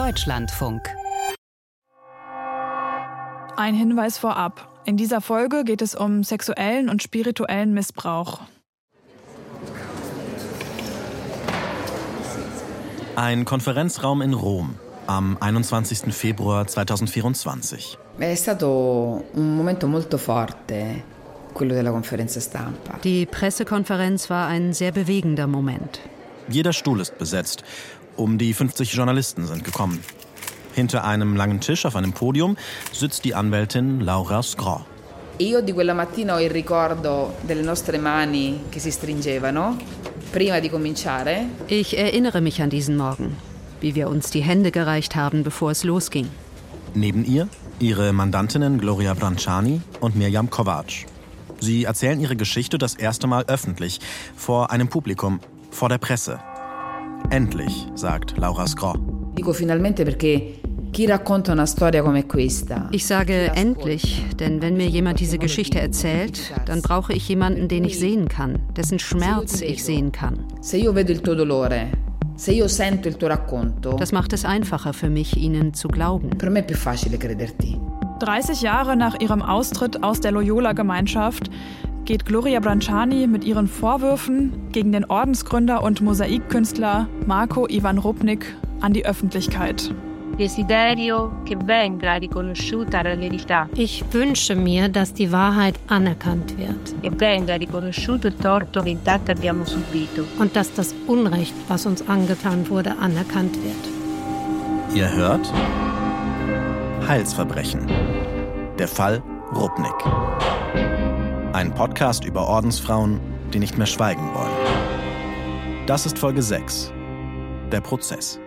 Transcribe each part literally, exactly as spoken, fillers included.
Deutschlandfunk. Ein Hinweis vorab. In dieser Folge geht es um sexuellen und spirituellen Missbrauch. Ein Konferenzraum in Rom am einundzwanzigsten Februar zweitausendvierundzwanzig. È stato un momento molto forte, quello della conferenza stampa. Die Pressekonferenz war ein sehr bewegender Moment. Jeder Stuhl ist besetzt. Um die fünfzig Journalisten sind gekommen. Hinter einem langen Tisch auf einem Podium sitzt die Anwältin Laura Scro. Io di quella mattina ho il ricordo delle nostre mani che si stringevano prima di cominciare. Ich erinnere mich an diesen Morgen, wie wir uns die Hände gereicht haben, bevor es losging. Neben ihr ihre Mandantinnen Gloria Branciani und Mirjam Kovač. Sie erzählen ihre Geschichte das erste Mal öffentlich, vor einem Publikum, vor der Presse. Endlich, sagt Laura Scro. Dico finalmente perché chi racconta una storia come questa. Ich sage endlich, denn wenn mir jemand diese Geschichte erzählt, dann brauche ich jemanden, den ich sehen kann, dessen Schmerz ich sehen kann. Se io vedo il tuo dolore, se io sento il tuo racconto. Das macht es einfacher für mich, ihnen zu glauben. Per me è più facile crederti. dreißig Jahre nach ihrem Austritt aus der Loyola-Gemeinschaft geht Gloria Branciani mit ihren Vorwürfen gegen den Ordensgründer und Mosaikkünstler Marko Ivan Rupnik an die Öffentlichkeit. Desiderio che venga riconosciuta la verità. Ich wünsche mir, dass die Wahrheit anerkannt wird. E venga riconosciuto il torto che intanto abbiamo subito. Und dass das Unrecht, was uns angetan wurde, anerkannt wird. Ihr hört Heilsverbrechen. Der Fall Rupnik. Ein Podcast über Ordensfrauen, die nicht mehr schweigen wollen. Das ist Folge sechs. Der Prozess.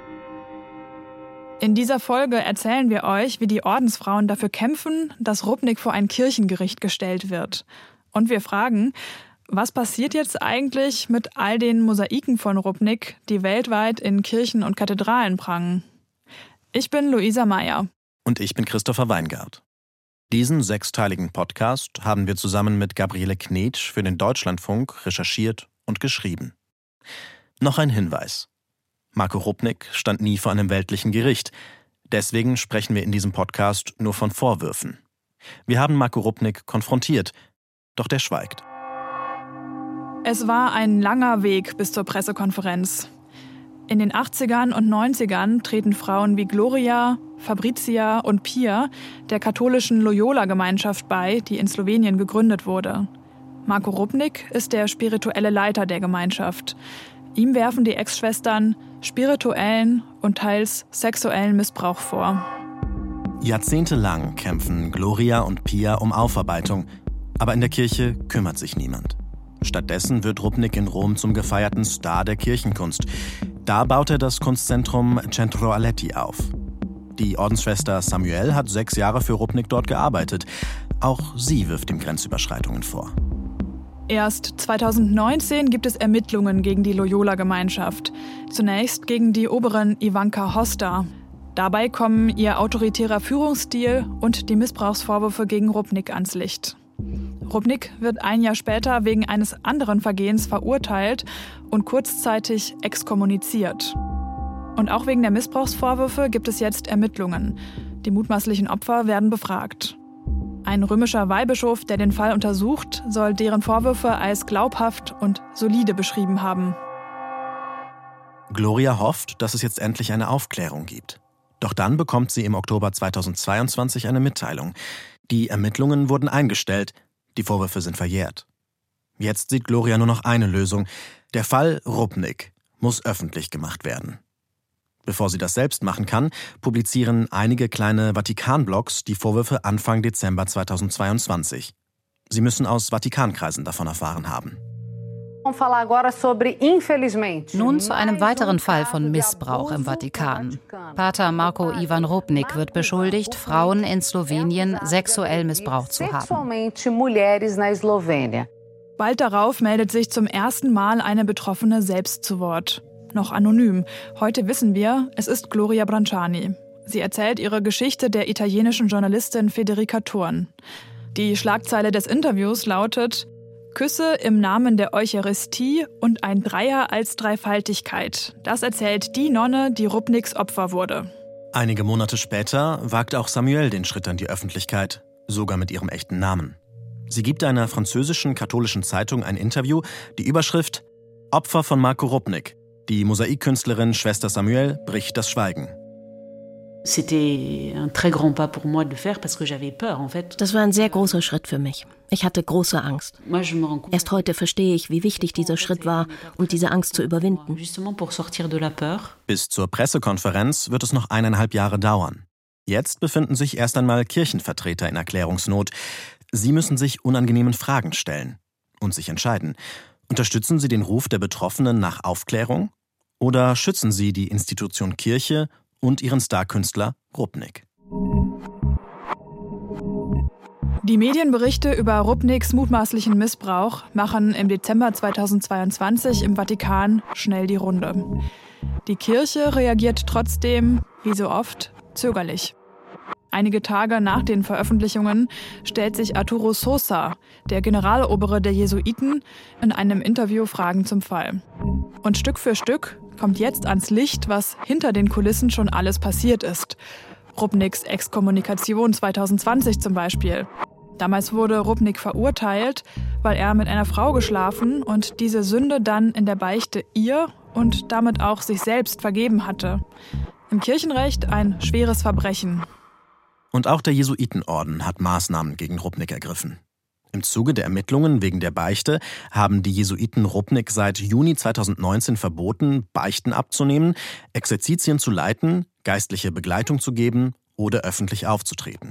In dieser Folge erzählen wir euch, wie die Ordensfrauen dafür kämpfen, dass Rupnik vor ein Kirchengericht gestellt wird. Und wir fragen, was passiert jetzt eigentlich mit all den Mosaiken von Rupnik, die weltweit in Kirchen und Kathedralen prangen? Ich bin Luisa Meyer. Und ich bin Christopher Weingart. Diesen sechsteiligen Podcast haben wir zusammen mit Gabriele Knetsch für den Deutschlandfunk recherchiert und geschrieben. Noch ein Hinweis. Marko Rupnik stand nie vor einem weltlichen Gericht. Deswegen sprechen wir in diesem Podcast nur von Vorwürfen. Wir haben Marko Rupnik konfrontiert, doch der schweigt. Es war ein langer Weg bis zur Pressekonferenz. In den achtzigern und neunzigern treten Frauen wie Gloria, Fabrizia und Pia der katholischen Loyola-Gemeinschaft bei, die in Slowenien gegründet wurde. Marko Rupnik ist der spirituelle Leiter der Gemeinschaft. Ihm werfen die Ex-Schwestern spirituellen und teils sexuellen Missbrauch vor. Jahrzehntelang kämpfen Gloria und Pia um Aufarbeitung, aber in der Kirche kümmert sich niemand. Stattdessen wird Rupnik in Rom zum gefeierten Star der Kirchenkunst. Da baut er das Kunstzentrum Centro Aletti auf. Die Ordensschwester Samuel hat sechs Jahre für Rupnik dort gearbeitet. Auch sie wirft ihm Grenzüberschreitungen vor. Erst zweitausendneunzehn gibt es Ermittlungen gegen die Loyola-Gemeinschaft. Zunächst gegen die Oberin Ivanka Hosta. Dabei kommen ihr autoritärer Führungsstil und die Missbrauchsvorwürfe gegen Rupnik ans Licht. Rupnik wird ein Jahr später wegen eines anderen Vergehens verurteilt und kurzzeitig exkommuniziert. Und auch wegen der Missbrauchsvorwürfe gibt es jetzt Ermittlungen. Die mutmaßlichen Opfer werden befragt. Ein römischer Weihbischof, der den Fall untersucht, soll deren Vorwürfe als glaubhaft und solide beschrieben haben. Gloria hofft, dass es jetzt endlich eine Aufklärung gibt. Doch dann bekommt sie im Oktober zweitausendzweiundzwanzig eine Mitteilung. Die Ermittlungen wurden eingestellt, die Vorwürfe sind verjährt. Jetzt sieht Gloria nur noch eine Lösung. Der Fall Rupnik muss öffentlich gemacht werden. Bevor sie das selbst machen kann, publizieren einige kleine Vatikan-Blogs die Vorwürfe Anfang Dezember zweitausendzweiundzwanzig. Sie müssen aus Vatikankreisen davon erfahren haben. Nun zu einem weiteren Fall von Missbrauch im Vatikan. Pater Marko Ivan Rupnik wird beschuldigt, Frauen in Slowenien sexuell missbraucht zu haben. Bald darauf meldet sich zum ersten Mal eine Betroffene selbst zu Wort. Noch anonym. Heute wissen wir, es ist Gloria Branciani. Sie erzählt ihre Geschichte der italienischen Journalistin Federica Thurn. Die Schlagzeile des Interviews lautet: Küsse im Namen der Eucharistie und ein Dreier als Dreifaltigkeit. Das erzählt die Nonne, die Rupniks Opfer wurde. Einige Monate später wagt auch Samuel den Schritt an die Öffentlichkeit, sogar mit ihrem echten Namen. Sie gibt einer französischen katholischen Zeitung ein Interview, die Überschrift »Opfer von Marko Rupnik«. Die Mosaikkünstlerin Schwester Samuel bricht das Schweigen. Das war ein sehr großer Schritt für mich. Ich hatte große Angst. Erst heute verstehe ich, wie wichtig dieser Schritt war, um diese Angst zu überwinden. Bis zur Pressekonferenz wird es noch eineinhalb Jahre dauern. Jetzt befinden sich erst einmal Kirchenvertreter in Erklärungsnot. Sie müssen sich unangenehmen Fragen stellen und sich entscheiden. Unterstützen sie den Ruf der Betroffenen nach Aufklärung oder schützen sie die Institution Kirche und ihren Starkünstler Rupnik? Die Medienberichte über Rupniks mutmaßlichen Missbrauch machen im Dezember zweitausendzweiundzwanzig im Vatikan schnell die Runde. Die Kirche reagiert trotzdem, wie so oft, zögerlich. Einige Tage nach den Veröffentlichungen stellt sich Arturo Sosa, der Generalobere der Jesuiten, in einem Interview Fragen zum Fall. Und Stück für Stück kommt jetzt ans Licht, was hinter den Kulissen schon alles passiert ist. Rupniks Exkommunikation zweitausendzwanzig zum Beispiel. Damals wurde Rupnik verurteilt, weil er mit einer Frau geschlafen und diese Sünde dann in der Beichte ihr und damit auch sich selbst vergeben hatte. Im Kirchenrecht ein schweres Verbrechen. Und auch der Jesuitenorden hat Maßnahmen gegen Rupnik ergriffen. Im Zuge der Ermittlungen wegen der Beichte haben die Jesuiten Rupnik seit Juni zweitausendneunzehn verboten, Beichten abzunehmen, Exerzitien zu leiten, geistliche Begleitung zu geben oder öffentlich aufzutreten.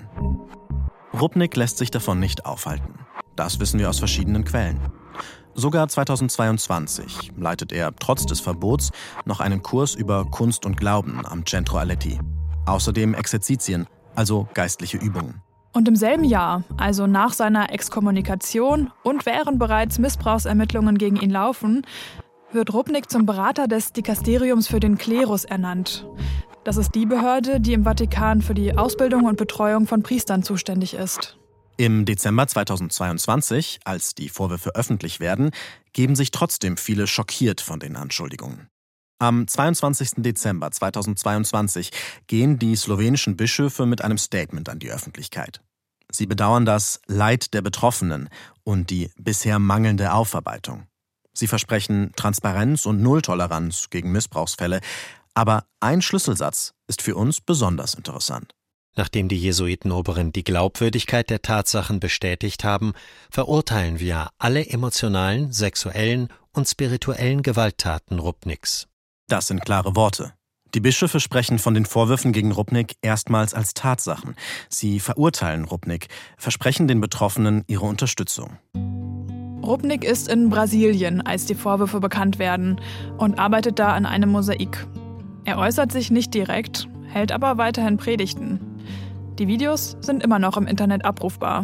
Rupnik lässt sich davon nicht aufhalten. Das wissen wir aus verschiedenen Quellen. Sogar zweitausendzweiundzwanzig leitet er trotz des Verbots noch einen Kurs über Kunst und Glauben am Centro Aletti. Außerdem Exerzitien, also geistliche Übungen. Und im selben Jahr, also nach seiner Exkommunikation und während bereits Missbrauchsermittlungen gegen ihn laufen, wird Rupnik zum Berater des Dikasteriums für den Klerus ernannt. Das ist die Behörde, die im Vatikan für die Ausbildung und Betreuung von Priestern zuständig ist. Im Dezember zweitausendzweiundzwanzig, als die Vorwürfe öffentlich werden, geben sich trotzdem viele schockiert von den Anschuldigungen. Am zweiundzwanzigsten Dezember zweitausendzweiundzwanzig gehen die slowenischen Bischöfe mit einem Statement an die Öffentlichkeit. Sie bedauern das Leid der Betroffenen und die bisher mangelnde Aufarbeitung. Sie versprechen Transparenz und Nulltoleranz gegen Missbrauchsfälle. Aber ein Schlüsselsatz ist für uns besonders interessant. Nachdem die Jesuitenoberen die Glaubwürdigkeit der Tatsachen bestätigt haben, verurteilen wir alle emotionalen, sexuellen und spirituellen Gewalttaten Rupniks. Das sind klare Worte. Die Bischöfe sprechen von den Vorwürfen gegen Rupnik erstmals als Tatsachen. Sie verurteilen Rupnik, versprechen den Betroffenen ihre Unterstützung. Rupnik ist in Brasilien, als die Vorwürfe bekannt werden, und arbeitet da an einem Mosaik. Er äußert sich nicht direkt, hält aber weiterhin Predigten. Die Videos sind immer noch im Internet abrufbar.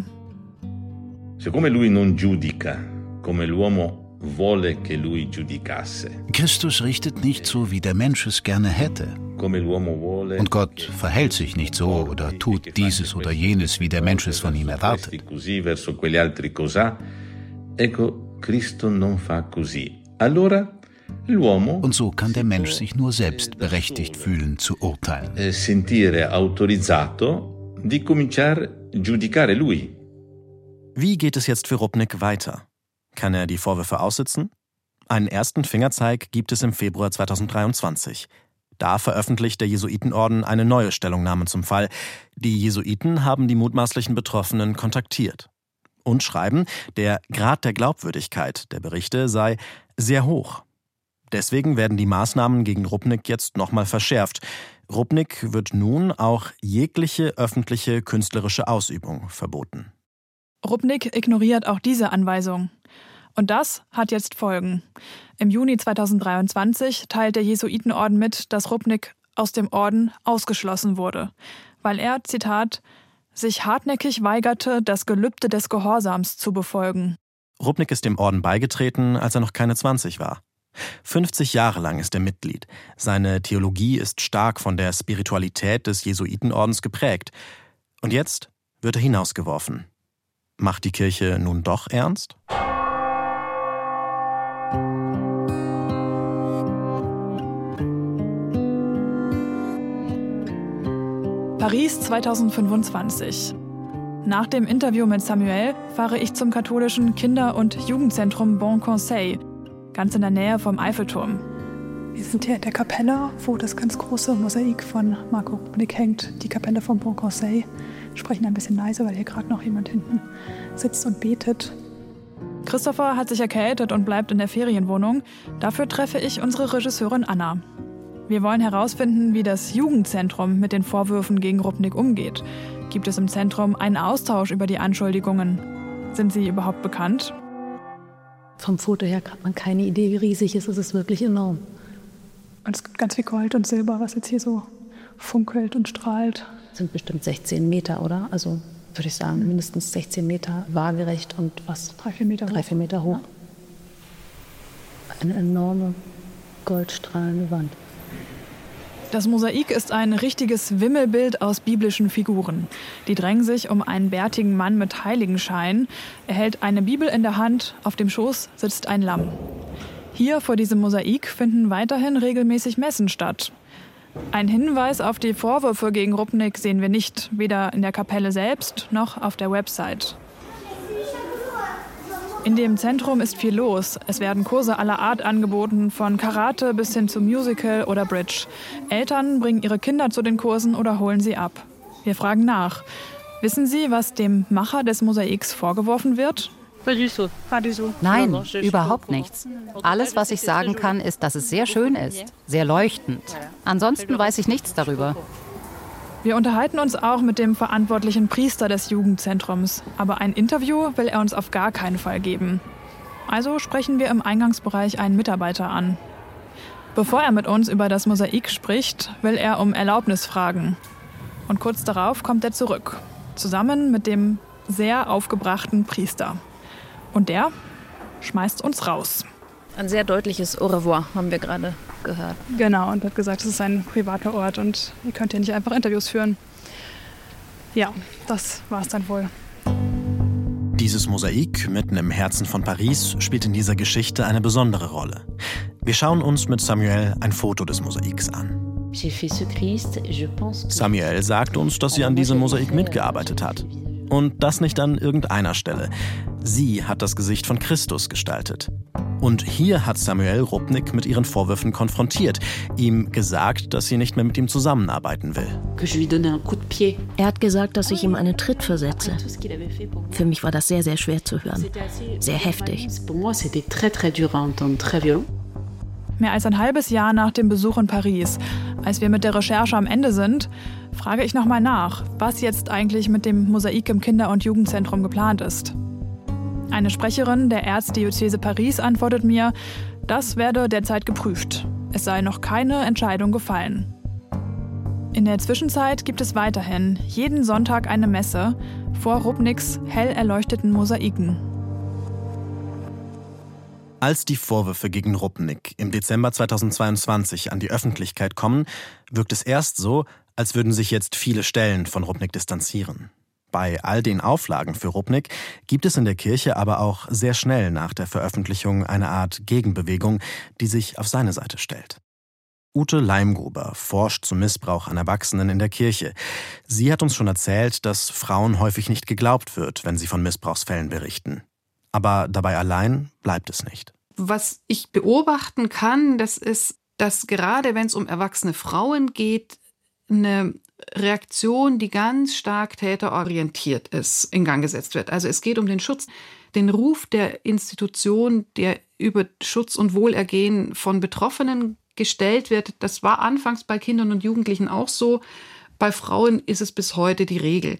Siccome lui non giudica, come l'uomo vuole che lui giudicasse. Christus richtet nicht so, wie der Mensch es gerne hätte. Und Gott verhält sich nicht so oder tut dieses oder jenes, wie der Mensch es von ihm erwartet. Und so kann der Mensch sich nur selbst berechtigt fühlen, zu urteilen. Sentire autorizzato di cominciare a giudicare lui. Wie geht es jetzt für Rupnik weiter? Kann er die Vorwürfe aussitzen? Einen ersten Fingerzeig gibt es im Februar zweitausenddreiundzwanzig. Da veröffentlicht der Jesuitenorden eine neue Stellungnahme zum Fall. Die Jesuiten haben die mutmaßlichen Betroffenen kontaktiert und schreiben, der Grad der Glaubwürdigkeit der Berichte sei sehr hoch. Deswegen werden die Maßnahmen gegen Rupnik jetzt nochmal verschärft. Rupnik wird nun auch jegliche öffentliche künstlerische Ausübung verboten. Rupnik ignoriert auch diese Anweisung. Und das hat jetzt Folgen. Im Juni zweitausenddreiundzwanzig teilt der Jesuitenorden mit, dass Rupnik aus dem Orden ausgeschlossen wurde, weil er, Zitat, sich hartnäckig weigerte, das Gelübde des Gehorsams zu befolgen. Rupnik ist dem Orden beigetreten, als er noch keine zwanzig war. fünfzig Jahre lang ist er Mitglied. Seine Theologie ist stark von der Spiritualität des Jesuitenordens geprägt. Und jetzt wird er hinausgeworfen. Macht die Kirche nun doch ernst? Paris zweitausendfünfundzwanzig. Nach dem Interview mit Samuel fahre ich zum katholischen Kinder- und Jugendzentrum Bon Conseil, ganz in der Nähe vom Eiffelturm. Wir sind hier in der Kapelle, wo das ganz große Mosaik von Marco Rupnik hängt. Die Kapelle vom Bon Conseil. Wir sprechen ein bisschen leise, weil hier gerade noch jemand hinten sitzt und betet. Christopher hat sich erkältet und bleibt in der Ferienwohnung. Dafür treffe ich unsere Regisseurin Anna. Wir wollen herausfinden, wie das Jugendzentrum mit den Vorwürfen gegen Rupnik umgeht. Gibt es im Zentrum einen Austausch über die Anschuldigungen? Sind sie überhaupt bekannt? Vom Foto her hat man keine Idee, wie riesig es ist. Es ist wirklich enorm. Und es gibt ganz viel Gold und Silber, was jetzt hier so funkelt und strahlt. Das sind bestimmt sechzehn Meter, oder? Also würde ich sagen, mindestens sechzehn Meter waagerecht und was? Drei, vier Meter hoch. Drei, vier Meter hoch. Eine enorme goldstrahlende Wand. Das Mosaik ist ein richtiges Wimmelbild aus biblischen Figuren. Die drängen sich um einen bärtigen Mann mit Heiligenschein. Er hält eine Bibel in der Hand, auf dem Schoß sitzt ein Lamm. Hier vor diesem Mosaik finden weiterhin regelmäßig Messen statt. Ein Hinweis auf die Vorwürfe gegen Rupnik sehen wir nicht, weder in der Kapelle selbst noch auf der Website. In dem Zentrum ist viel los. Es werden Kurse aller Art angeboten, von Karate bis hin zu Musical oder Bridge. Eltern bringen ihre Kinder zu den Kursen oder holen sie ab. Wir fragen nach. Wissen Sie, was dem Macher des Mosaiks vorgeworfen wird? Nein, überhaupt nichts. Alles, was ich sagen kann, ist, dass es sehr schön ist, sehr leuchtend. Ansonsten weiß ich nichts darüber. Wir unterhalten uns auch mit dem verantwortlichen Priester des Jugendzentrums. Aber ein Interview will er uns auf gar keinen Fall geben. Also sprechen wir im Eingangsbereich einen Mitarbeiter an. Bevor er mit uns über das Mosaik spricht, will er um Erlaubnis fragen. Und kurz darauf kommt er zurück. Zusammen mit dem sehr aufgebrachten Priester. Und der schmeißt uns raus. Ein sehr deutliches Au revoir haben wir gerade gehört. Genau, und hat gesagt, es ist ein privater Ort und ihr könnt hier nicht einfach Interviews führen. Ja, das war es dann wohl. Dieses Mosaik mitten im Herzen von Paris spielt in dieser Geschichte eine besondere Rolle. Wir schauen uns mit Samuel ein Foto des Mosaiks an. Samuel sagt uns, dass sie an diesem Mosaik mitgearbeitet hat. Und das nicht an irgendeiner Stelle. Sie hat das Gesicht von Christus gestaltet. Und hier hat Samuel Rupnik mit ihren Vorwürfen konfrontiert, ihm gesagt, dass sie nicht mehr mit ihm zusammenarbeiten will. Er hat gesagt, dass ich ihm einen Tritt versetze. Für mich war das sehr, sehr schwer zu hören. Sehr heftig. Mehr als ein halbes Jahr nach dem Besuch in Paris, als wir mit der Recherche am Ende sind, frage ich nochmal nach, was jetzt eigentlich mit dem Mosaik im Kinder- und Jugendzentrum geplant ist. Eine Sprecherin der Erzdiözese Paris antwortet mir, das werde derzeit geprüft. Es sei noch keine Entscheidung gefallen. In der Zwischenzeit gibt es weiterhin jeden Sonntag eine Messe vor Rupniks hell erleuchteten Mosaiken. Als die Vorwürfe gegen Rupnik im Dezember zweitausendzweiundzwanzig an die Öffentlichkeit kommen, wirkt es erst so, als würden sich jetzt viele Stellen von Rupnik distanzieren. Bei all den Auflagen für Rupnik gibt es in der Kirche aber auch sehr schnell nach der Veröffentlichung eine Art Gegenbewegung, die sich auf seine Seite stellt. Ute Leimgruber forscht zum Missbrauch an Erwachsenen in der Kirche. Sie hat uns schon erzählt, dass Frauen häufig nicht geglaubt wird, wenn sie von Missbrauchsfällen berichten. Aber dabei allein bleibt es nicht. Was ich beobachten kann, das ist, dass gerade wenn es um erwachsene Frauen geht, eine Reaktion, die ganz stark täterorientiert ist, in Gang gesetzt wird. Also es geht um den Schutz, den Ruf der Institution, der über Schutz und Wohlergehen von Betroffenen gestellt wird. Das war anfangs bei Kindern und Jugendlichen auch so. Bei Frauen ist es bis heute die Regel.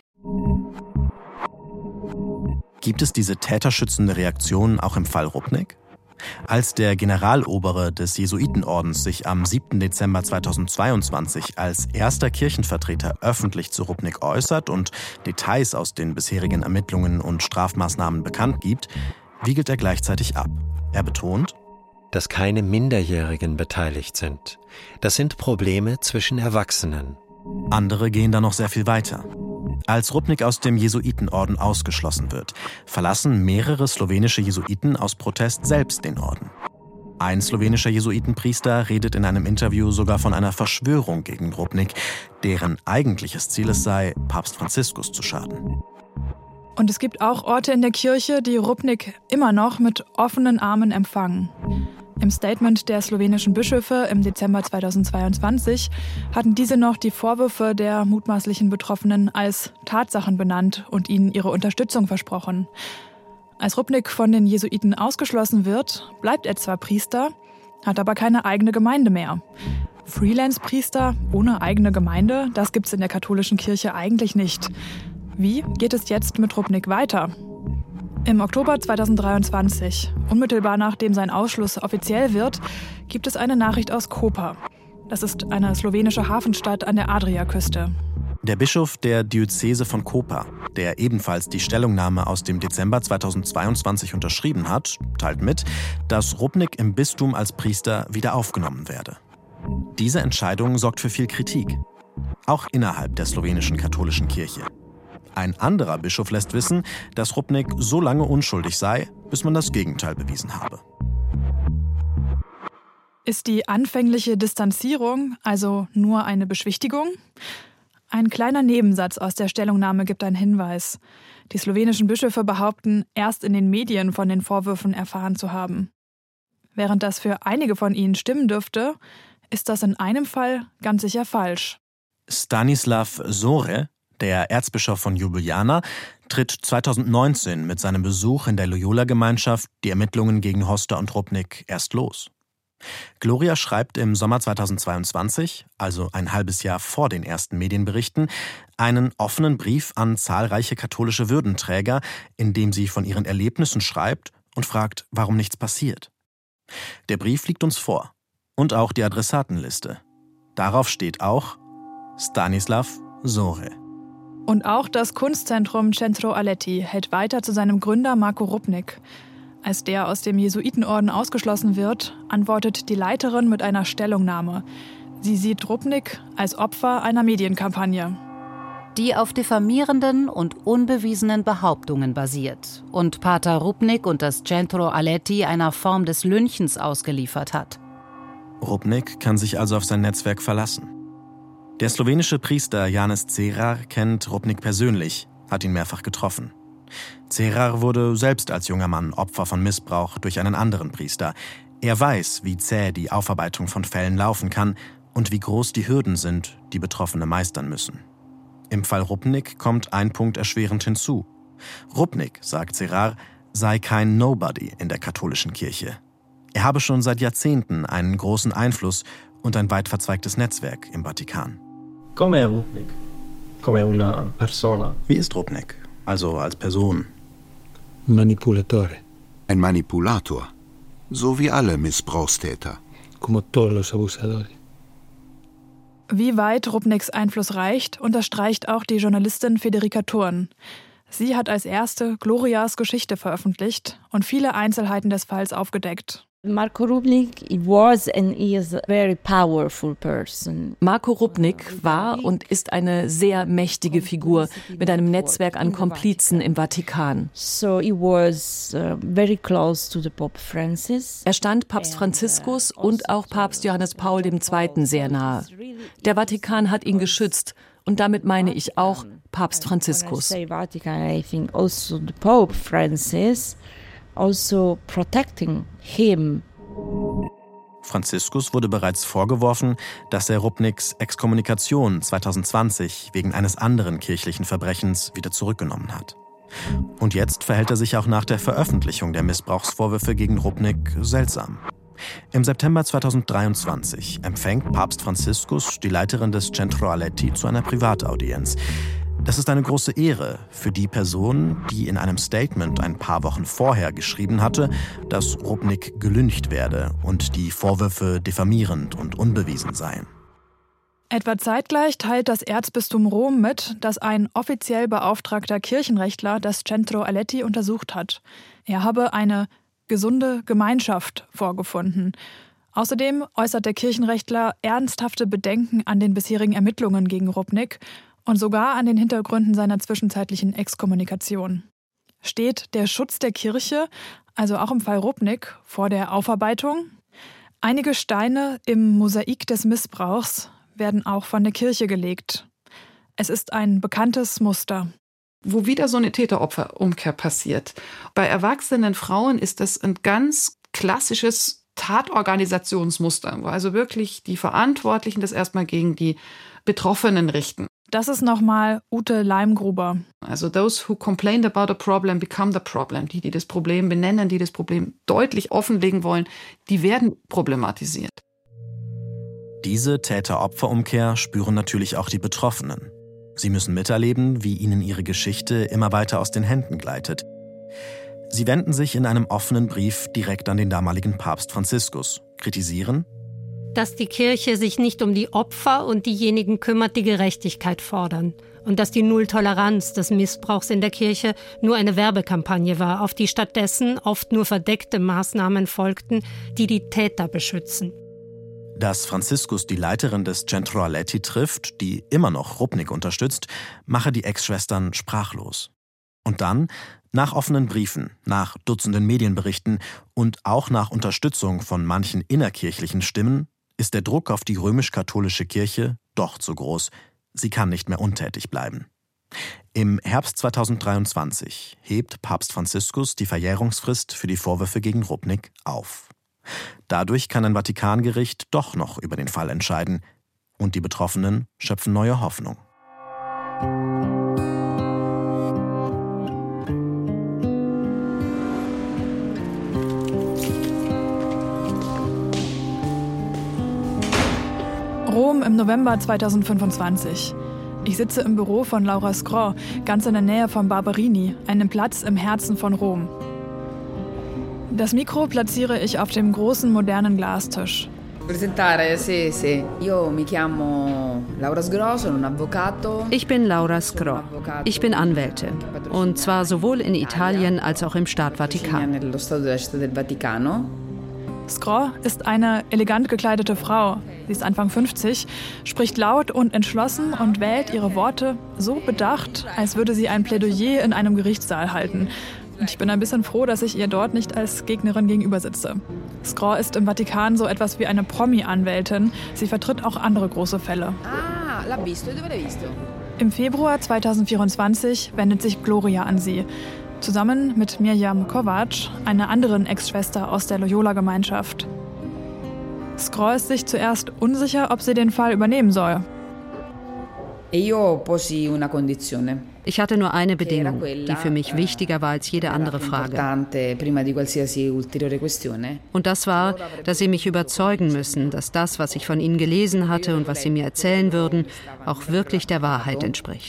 Gibt es diese täterschützende Reaktion auch im Fall Rupnik? Als der Generalobere des Jesuitenordens sich am siebten Dezember zweitausendzweiundzwanzig als erster Kirchenvertreter öffentlich zu Rupnik äußert und Details aus den bisherigen Ermittlungen und Strafmaßnahmen bekannt gibt, wiegelt er gleichzeitig ab. Er betont, dass keine Minderjährigen beteiligt sind. Das sind Probleme zwischen Erwachsenen. Andere gehen da noch sehr viel weiter. Als Rupnik aus dem Jesuitenorden ausgeschlossen wird, verlassen mehrere slowenische Jesuiten aus Protest selbst den Orden. Ein slowenischer Jesuitenpriester redet in einem Interview sogar von einer Verschwörung gegen Rupnik, deren eigentliches Ziel es sei, Papst Franziskus zu schaden. Und es gibt auch Orte in der Kirche, die Rupnik immer noch mit offenen Armen empfangen. Im Statement der slowenischen Bischöfe im Dezember zweitausendzweiundzwanzig hatten diese noch die Vorwürfe der mutmaßlichen Betroffenen als Tatsachen benannt und ihnen ihre Unterstützung versprochen. Als Rupnik von den Jesuiten ausgeschlossen wird, bleibt er zwar Priester, hat aber keine eigene Gemeinde mehr. Freelance-Priester ohne eigene Gemeinde, das gibt's in der katholischen Kirche eigentlich nicht. Wie geht es jetzt mit Rupnik weiter? Im Oktober zweitausenddreiundzwanzig, unmittelbar nachdem sein Ausschluss offiziell wird, gibt es eine Nachricht aus Koper. Das ist eine slowenische Hafenstadt an der Adriaküste. Der Bischof der Diözese von Koper, der ebenfalls die Stellungnahme aus dem Dezember zweitausendzweiundzwanzig unterschrieben hat, teilt mit, dass Rupnik im Bistum als Priester wieder aufgenommen werde. Diese Entscheidung sorgt für viel Kritik, auch innerhalb der slowenischen katholischen Kirche. Ein anderer Bischof lässt wissen, dass Rupnik so lange unschuldig sei, bis man das Gegenteil bewiesen habe. Ist die anfängliche Distanzierung also nur eine Beschwichtigung? Ein kleiner Nebensatz aus der Stellungnahme gibt einen Hinweis. Die slowenischen Bischöfe behaupten, erst in den Medien von den Vorwürfen erfahren zu haben. Während das für einige von ihnen stimmen dürfte, ist das in einem Fall ganz sicher falsch. Stanislav Zore, der Erzbischof von Ljubljana, tritt zweitausendneunzehn mit seinem Besuch in der Loyola-Gemeinschaft die Ermittlungen gegen Hoster und Rupnik erst los. Gloria schreibt im Sommer zweitausendzweiundzwanzig, also ein halbes Jahr vor den ersten Medienberichten, einen offenen Brief an zahlreiche katholische Würdenträger, in dem sie von ihren Erlebnissen schreibt und fragt, warum nichts passiert. Der Brief liegt uns vor und auch die Adressatenliste. Darauf steht auch Stanislav Zore. Und auch das Kunstzentrum Centro Aletti hält weiter zu seinem Gründer Marko Rupnik. Als der aus dem Jesuitenorden ausgeschlossen wird, antwortet die Leiterin mit einer Stellungnahme. Sie sieht Rupnik als Opfer einer Medienkampagne, die auf diffamierenden und unbewiesenen Behauptungen basiert und Pater Rupnik und das Centro Aletti einer Form des Lynchens ausgeliefert hat. Rupnik kann sich also auf sein Netzwerk verlassen. Der slowenische Priester Janez Cerar kennt Rupnik persönlich, hat ihn mehrfach getroffen. Cerar wurde selbst als junger Mann Opfer von Missbrauch durch einen anderen Priester. Er weiß, wie zäh die Aufarbeitung von Fällen laufen kann und wie groß die Hürden sind, die Betroffene meistern müssen. Im Fall Rupnik kommt ein Punkt erschwerend hinzu. Rupnik, sagt Cerar, sei kein Nobody in der katholischen Kirche. Er habe schon seit Jahrzehnten einen großen Einfluss und ein weit verzweigtes Netzwerk im Vatikan. Com'è Rupnik? Come una persona? Wie ist Rupnik, also als Person? Manipulatore. Ein Manipulator, so wie alle Missbrauchstäter. Como todos los abusadores. Wie weit Rupniks Einfluss reicht, unterstreicht auch die Journalistin Federica Thurn. Sie hat als erste Glorias Geschichte veröffentlicht und viele Einzelheiten des Falls aufgedeckt. Marko Rupnik was and is a very powerful person. Marko Rupnik war und ist eine sehr mächtige Figur mit einem Netzwerk an Komplizen im Vatikan. So he was uh, very close to the Pope Francis. Er stand Papst Franziskus und auch Papst Johannes Paul der Zweite sehr nahe. Der Vatikan hat ihn geschützt und damit meine ich auch Papst Franziskus. When I say Vatican, I think also the Pope Francis. Also protecting him. Franziskus wurde bereits vorgeworfen, dass er Rupniks Exkommunikation zweitausendzwanzig wegen eines anderen kirchlichen Verbrechens wieder zurückgenommen hat. Und jetzt verhält er sich auch nach der Veröffentlichung der Missbrauchsvorwürfe gegen Rupnik seltsam. Im September zweitausenddreiundzwanzig empfängt Papst Franziskus die Leiterin des Centro Aletti zu einer Privataudienz. Das ist eine große Ehre für die Person, die in einem Statement ein paar Wochen vorher geschrieben hatte, dass Rupnik gelyncht werde und die Vorwürfe diffamierend und unbewiesen seien. Etwa zeitgleich teilt das Erzbistum Rom mit, dass ein offiziell beauftragter Kirchenrechtler das Centro Aletti untersucht hat. Er habe eine gesunde Gemeinschaft vorgefunden. Außerdem äußert der Kirchenrechtler ernsthafte Bedenken an den bisherigen Ermittlungen gegen Rupnik und sogar an den Hintergründen seiner zwischenzeitlichen Exkommunikation. Steht der Schutz der Kirche, also auch im Fall Rupnik, vor der Aufarbeitung? Einige Steine im Mosaik des Missbrauchs werden auch von der Kirche gelegt. Es ist ein bekanntes Muster. Wo wieder so eine Täter-Opfer-Umkehr passiert. Bei erwachsenen Frauen ist das ein ganz klassisches Tatorganisationsmuster, wo also wirklich die Verantwortlichen das erstmal gegen die Betroffenen richten. Das ist nochmal Ute Leimgruber. Also those who complained about a problem become the problem. Die, die das Problem benennen, die das Problem deutlich offenlegen wollen, die werden problematisiert. Diese Täter-Opfer-Umkehr spüren natürlich auch die Betroffenen. Sie müssen miterleben, wie ihnen ihre Geschichte immer weiter aus den Händen gleitet. Sie wenden sich in einem offenen Brief direkt an den damaligen Papst Franziskus, kritisieren, dass die Kirche sich nicht um die Opfer und diejenigen kümmert, die Gerechtigkeit fordern. Und dass die Nulltoleranz des Missbrauchs in der Kirche nur eine Werbekampagne war, auf die stattdessen oft nur verdeckte Maßnahmen folgten, die die Täter beschützen. Dass Franziskus die Leiterin des Centro Aletti trifft, die immer noch Rupnik unterstützt, mache die Ex-Schwestern sprachlos. Und dann, nach offenen Briefen, nach Dutzenden Medienberichten und auch nach Unterstützung von manchen innerkirchlichen Stimmen, ist der Druck auf die römisch-katholische Kirche doch zu groß. Sie kann nicht mehr untätig bleiben. Im Herbst zweitausenddreiundzwanzig hebt Papst Franziskus die Verjährungsfrist für die Vorwürfe gegen Rupnik auf. Dadurch kann ein Vatikangericht doch noch über den Fall entscheiden und die Betroffenen schöpfen neue Hoffnung. Rom im November zweitausendfünfundzwanzig. Ich sitze im Büro von Laura Scro, ganz in der Nähe von Barberini, einem Platz im Herzen von Rom. Das Mikro platziere ich auf dem großen modernen Glastisch. Presentare, sì, sì. Io mi chiamo Laura Scro, sono un avvocato. Ich bin Laura Scro. Ich bin Anwältin. Und zwar sowohl in Italien als auch im Staat Vatikan. Scro ist eine elegant gekleidete Frau. Sie ist Anfang fünfzig, spricht laut und entschlossen und wählt ihre Worte so bedacht, als würde sie ein Plädoyer in einem Gerichtssaal halten. Und ich bin ein bisschen froh, dass ich ihr dort nicht als Gegnerin gegenüber sitze. Scro ist im Vatikan so etwas wie eine Promi-Anwältin. Sie vertritt auch andere große Fälle. Ah, l'ha visto? Dove l'hai visto? Im Februar zweitausendvierundzwanzig wendet sich Gloria an sie. Zusammen mit Mirjam Kovac, einer anderen Ex-Schwester aus der Loyola-Gemeinschaft. Scro ist sich zuerst unsicher, ob sie den Fall übernehmen soll. Io posi una condizione. Ich hatte nur eine Bedingung, die für mich wichtiger war als jede andere Frage. Und das war, dass Sie mich überzeugen müssen, dass das, was ich von Ihnen gelesen hatte und was Sie mir erzählen würden, auch wirklich der Wahrheit entspricht.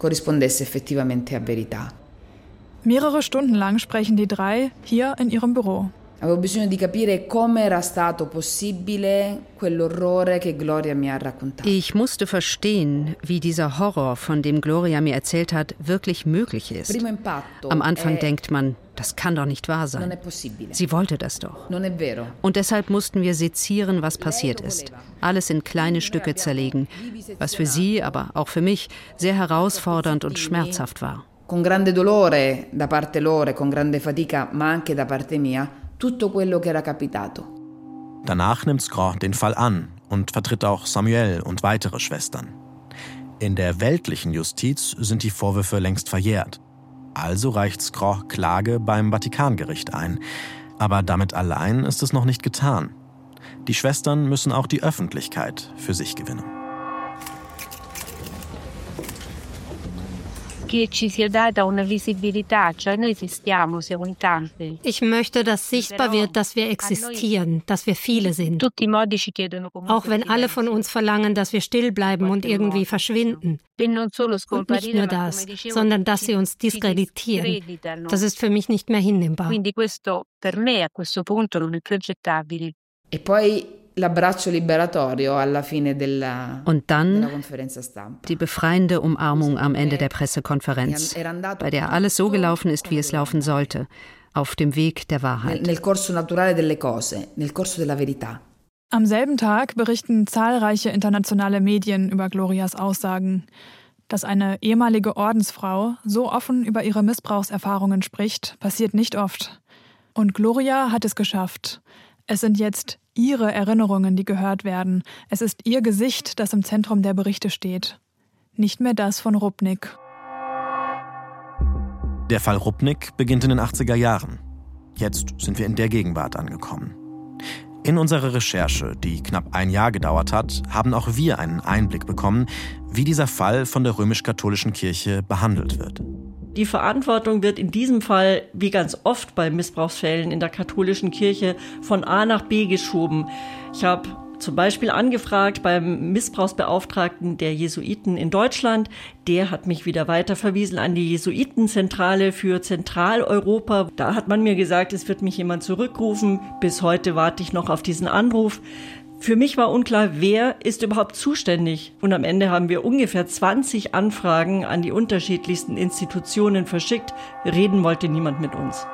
Mehrere Stunden lang sprechen die drei hier in ihrem Büro. Avevo bisogno di capire come era stato possibile quell'orrore che Gloria mi ha raccontato. Ich musste verstehen, wie dieser Horror, von dem Gloria mir erzählt hat, wirklich möglich ist. Am Anfang denkt man, das kann doch nicht wahr sein. Sie wollte das doch. Und deshalb mussten wir sezieren, was passiert ist. Alles in kleine Stücke zerlegen, was für sie, aber auch für mich sehr herausfordernd und schmerzhaft war. Con grande dolore da parte loro, con grande fatica, ma anche da parte mia. Tutto quello che era capitato. Danach nimmt Scro den Fall an und vertritt auch Samuel und weitere Schwestern. In der weltlichen Justiz sind die Vorwürfe längst verjährt. Also reicht Scro Klage beim Vatikangericht ein. Aber damit allein ist es noch nicht getan. Die Schwestern müssen auch die Öffentlichkeit für sich gewinnen. Ich möchte, dass sichtbar wird, dass wir existieren, dass wir viele sind. Auch wenn alle von uns verlangen, dass wir still bleiben und irgendwie verschwinden. Und nicht nur das, sondern dass sie uns diskreditieren. Das ist für mich nicht mehr hinnehmbar. E poi l'abbraccio liberatorio alla fine della, Und dann della conferenza stampa. Die befreiende Umarmung am Ende der Pressekonferenz, bei der alles so gelaufen ist, wie es laufen sollte, auf dem Weg der Wahrheit. Nel corso naturale delle cose, nel corso della verità. Am selben Tag berichten zahlreiche internationale Medien über Glorias Aussagen. Dass eine ehemalige Ordensfrau so offen über ihre Missbrauchserfahrungen spricht, passiert nicht oft. Und Gloria hat es geschafft. Es sind jetzt ihre Erinnerungen, die gehört werden. Es ist ihr Gesicht, das im Zentrum der Berichte steht. Nicht mehr das von Rupnik. Der Fall Rupnik beginnt in den achtziger Jahren. Jetzt sind wir in der Gegenwart angekommen. In unserer Recherche, die knapp ein Jahr gedauert hat, haben auch wir einen Einblick bekommen, wie dieser Fall von der römisch-katholischen Kirche behandelt wird. Die Verantwortung wird in diesem Fall, wie ganz oft bei Missbrauchsfällen in der katholischen Kirche, von A nach B geschoben. Ich habe zum Beispiel angefragt beim Missbrauchsbeauftragten der Jesuiten in Deutschland. Der hat mich wieder weiterverwiesen an die Jesuitenzentrale für Zentraleuropa. Da hat man mir gesagt, es wird mich jemand zurückrufen. Bis heute warte ich noch auf diesen Anruf. Für mich war unklar, wer ist überhaupt zuständig. Und am Ende haben wir ungefähr zwanzig Anfragen an die unterschiedlichsten Institutionen verschickt. Reden wollte niemand mit uns.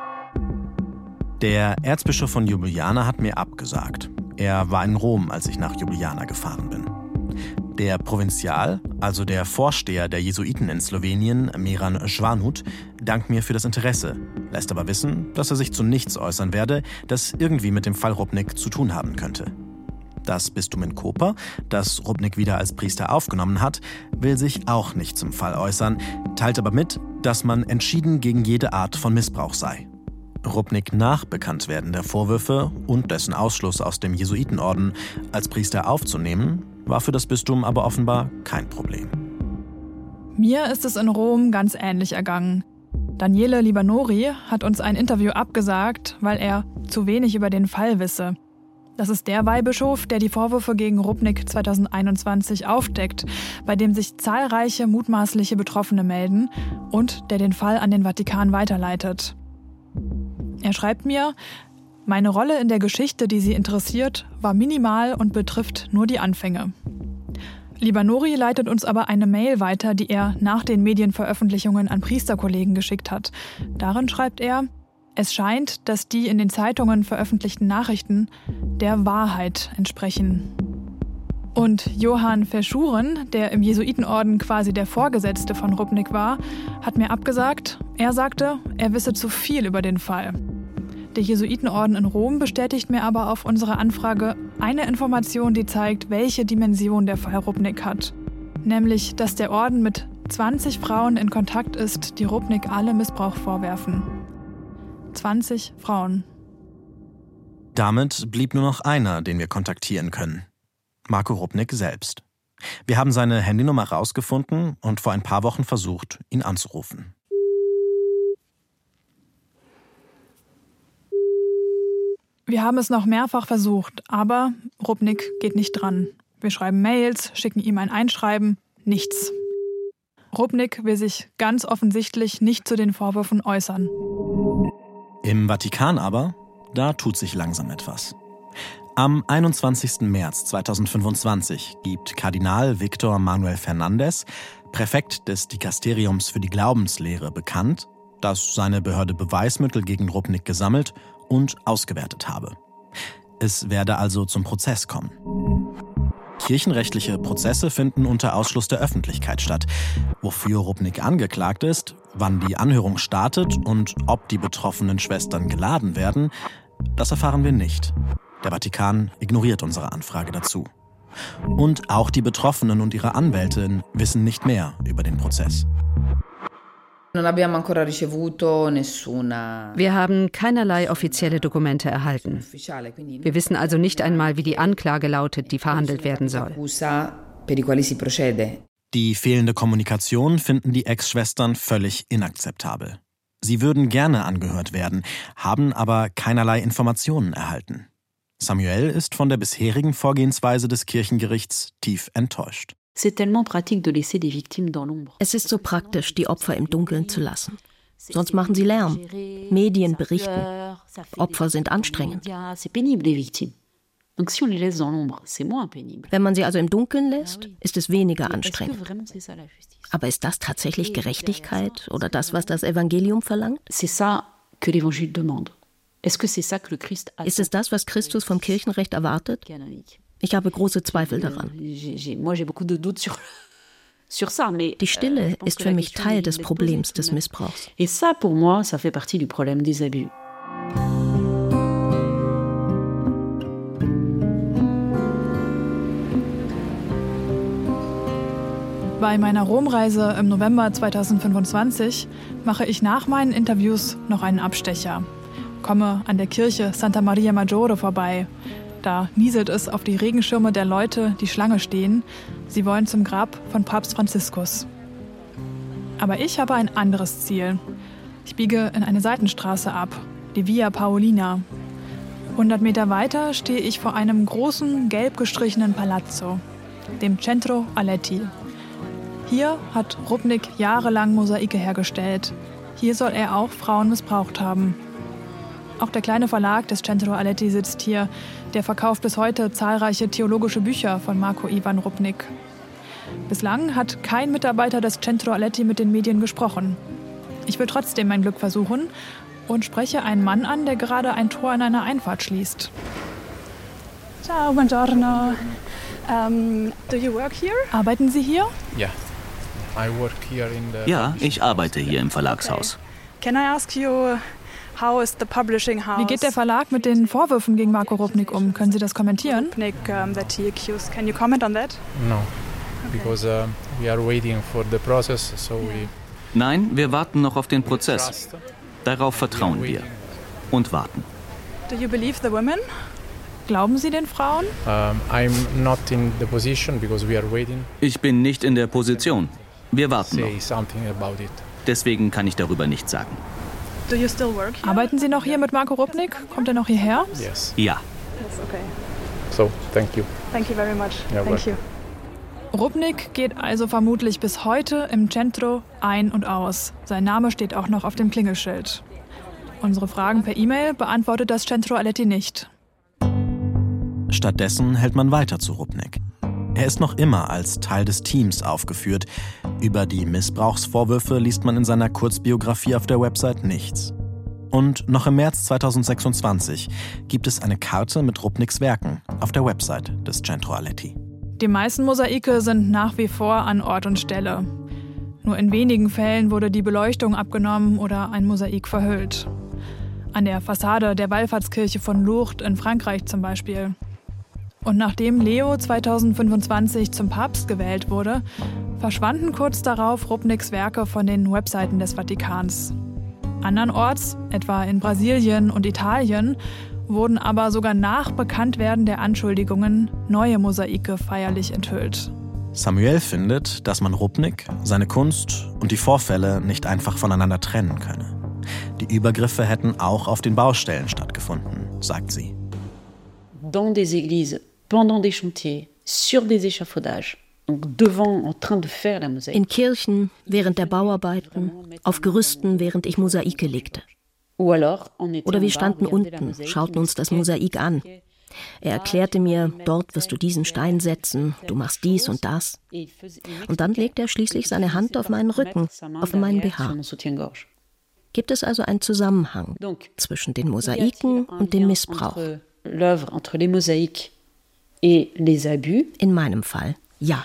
Der Erzbischof von Ljubljana hat mir abgesagt. Er war in Rom, als ich nach Ljubljana gefahren bin. Der Provinzial, also der Vorsteher der Jesuiten in Slowenien, Miran Schwanut, dankt mir für das Interesse, lässt aber wissen, dass er sich zu nichts äußern werde, das irgendwie mit dem Fall Rupnik zu tun haben könnte. Das Bistum in Koper, das Rupnik wieder als Priester aufgenommen hat, will sich auch nicht zum Fall äußern, teilt aber mit, dass man entschieden gegen jede Art von Missbrauch sei. Rupnik nach Bekanntwerden der Vorwürfe und dessen Ausschluss aus dem Jesuitenorden als Priester aufzunehmen, war für das Bistum aber offenbar kein Problem. Mir ist es in Rom ganz ähnlich ergangen. Daniele Libanori hat uns ein Interview abgesagt, weil er zu wenig über den Fall wisse. Das ist der Weihbischof, der die Vorwürfe gegen Rupnik zweitausendeinundzwanzig aufdeckt, bei dem sich zahlreiche mutmaßliche Betroffene melden und der den Fall an den Vatikan weiterleitet. Er schreibt mir, meine Rolle in der Geschichte, die Sie interessiert, war minimal und betrifft nur die Anfänge. Libanori leitet uns aber eine Mail weiter, die er nach den Medienveröffentlichungen an Priesterkollegen geschickt hat. Darin schreibt er, es scheint, dass die in den Zeitungen veröffentlichten Nachrichten der Wahrheit entsprechen. Und Johann Verschuren, der im Jesuitenorden quasi der Vorgesetzte von Rupnik war, hat mir abgesagt. Er sagte, er wisse zu viel über den Fall. Der Jesuitenorden in Rom bestätigt mir aber auf unsere Anfrage eine Information, die zeigt, welche Dimension der Fall Rupnik hat. Nämlich, dass der Orden mit zwanzig Frauen in Kontakt ist, die Rupnik alle Missbrauch vorwerfen. zwanzig Frauen. Damit blieb nur noch einer, den wir kontaktieren können. Marko Rupnik selbst. Wir haben seine Handynummer rausgefunden und vor ein paar Wochen versucht, ihn anzurufen. Wir haben es noch mehrfach versucht, aber Rupnik geht nicht dran. Wir schreiben Mails, schicken ihm ein Einschreiben, nichts. Rupnik will sich ganz offensichtlich nicht zu den Vorwürfen äußern. Im Vatikan aber, da tut sich langsam etwas. Am einundzwanzigsten März zweitausendfünfundzwanzig gibt Kardinal Victor Manuel Fernandes, Präfekt des Dikasteriums für die Glaubenslehre, bekannt, dass seine Behörde Beweismittel gegen Rupnik gesammelt und ausgewertet habe. Es werde also zum Prozess kommen. Kirchenrechtliche Prozesse finden unter Ausschluss der Öffentlichkeit statt. Wofür Rupnik angeklagt ist, wann die Anhörung startet und ob die betroffenen Schwestern geladen werden, das erfahren wir nicht. Der Vatikan ignoriert unsere Anfrage dazu. Und auch die Betroffenen und ihre Anwältin wissen nicht mehr über den Prozess. Wir haben keinerlei offizielle Dokumente erhalten. Wir wissen also nicht einmal, wie die Anklage lautet, die verhandelt werden soll. Die fehlende Kommunikation finden die Ex-Schwestern völlig inakzeptabel. Sie würden gerne angehört werden, haben aber keinerlei Informationen erhalten. Samuel ist von der bisherigen Vorgehensweise des Kirchengerichts tief enttäuscht. Es ist so praktisch, die Opfer im Dunkeln zu lassen. Sonst machen sie Lärm. Medien berichten. Opfer sind anstrengend. Wenn man sie also im Dunkeln lässt, ist es weniger anstrengend. Aber ist das tatsächlich Gerechtigkeit oder das, was das Evangelium verlangt? Ist es das, was Christus vom Kirchenrecht erwartet? Ich habe große Zweifel daran. Die Stille ist für mich Teil des Problems des Missbrauchs. Bei meiner Romreise im November zweitausendfünfundzwanzig mache ich nach meinen Interviews noch einen Abstecher. Komme an der Kirche Santa Maria Maggiore vorbei. Da nieselt es auf die Regenschirme der Leute, die Schlange stehen. Sie wollen zum Grab von Papst Franziskus. Aber ich habe ein anderes Ziel. Ich biege in eine Seitenstraße ab, die Via Paolina. hundert Meter weiter stehe ich vor einem großen, gelb gestrichenen Palazzo, dem Centro Aletti. Hier hat Rupnik jahrelang Mosaike hergestellt. Hier soll er auch Frauen missbraucht haben. Auch der kleine Verlag des Centro Aletti sitzt hier. Der verkauft bis heute zahlreiche theologische Bücher von Marko Ivan Rupnik. Bislang hat kein Mitarbeiter des Centro Aletti mit den Medien gesprochen. Ich will trotzdem mein Glück versuchen und spreche einen Mann an, der gerade ein Tor in einer Einfahrt schließt. Ciao, buongiorno. Um, do you work here? Arbeiten Sie hier? Ja, I work here in the ja, ich arbeite hier im Verlagshaus. Okay. Can I ask you, how is the publishing house? Wie geht der Verlag mit den Vorwürfen gegen Marko Rupnik um? Können Sie das kommentieren? Rupnik, um, that he accused. Can you comment on that? No, because uh, we are waiting for the process, so we. Nein, wir warten noch auf den Prozess. Darauf vertrauen wir und warten. Do you believe the women? Glauben Sie den Frauen? Um, I'm not in the position because we are waiting. Ich bin nicht in der Position. Wir warten Say noch. something about it. Deswegen kann ich darüber nichts sagen. Do you still work here? Arbeiten Sie noch hier mit Marko Rupnik? Kommt er noch hierher? Yes. Ja. Yes, okay. So, thank you. Thank you very much. Yeah, thank you. Rupnik geht also vermutlich bis heute im Centro ein und aus. Sein Name steht auch noch auf dem Klingelschild. Unsere Fragen per E-Mail beantwortet das Centro Aletti nicht. Stattdessen hält man weiter zu Rupnik. Er ist noch immer als Teil des Teams aufgeführt. Über die Missbrauchsvorwürfe liest man in seiner Kurzbiografie auf der Website nichts. Und noch im März zweitausendsechsundzwanzig gibt es eine Karte mit Rupniks Werken auf der Website des Centro Aletti. Die meisten Mosaike sind nach wie vor an Ort und Stelle. Nur in wenigen Fällen wurde die Beleuchtung abgenommen oder ein Mosaik verhüllt. An der Fassade der Wallfahrtskirche von Lourdes in Frankreich zum Beispiel. Und nachdem Leo zweitausendfünfundzwanzig zum Papst gewählt wurde, verschwanden kurz darauf Rupniks Werke von den Webseiten des Vatikans. Andernorts, etwa in Brasilien und Italien, wurden aber sogar nach Bekanntwerden der Anschuldigungen neue Mosaike feierlich enthüllt. Samuel findet, dass man Rupnik, seine Kunst und die Vorfälle nicht einfach voneinander trennen könne. Die Übergriffe hätten auch auf den Baustellen stattgefunden, sagt sie. Dans des églises, pendant des chantiers, sur des échafaudages, donc devant, en train de faire la mosaïque. In Kirchen, während der Bauarbeiten, auf Gerüsten, während ich Mosaike legte. Oder wir standen unten, schauten uns das Mosaik an. Er erklärte mir, dort wirst du diesen Stein setzen, du machst dies und das. Und dann legte er schließlich seine Hand auf meinen Rücken, auf meinen B H. Gibt es also einen Zusammenhang zwischen den Mosaiken und dem Missbrauch? In meinem Fall, ja.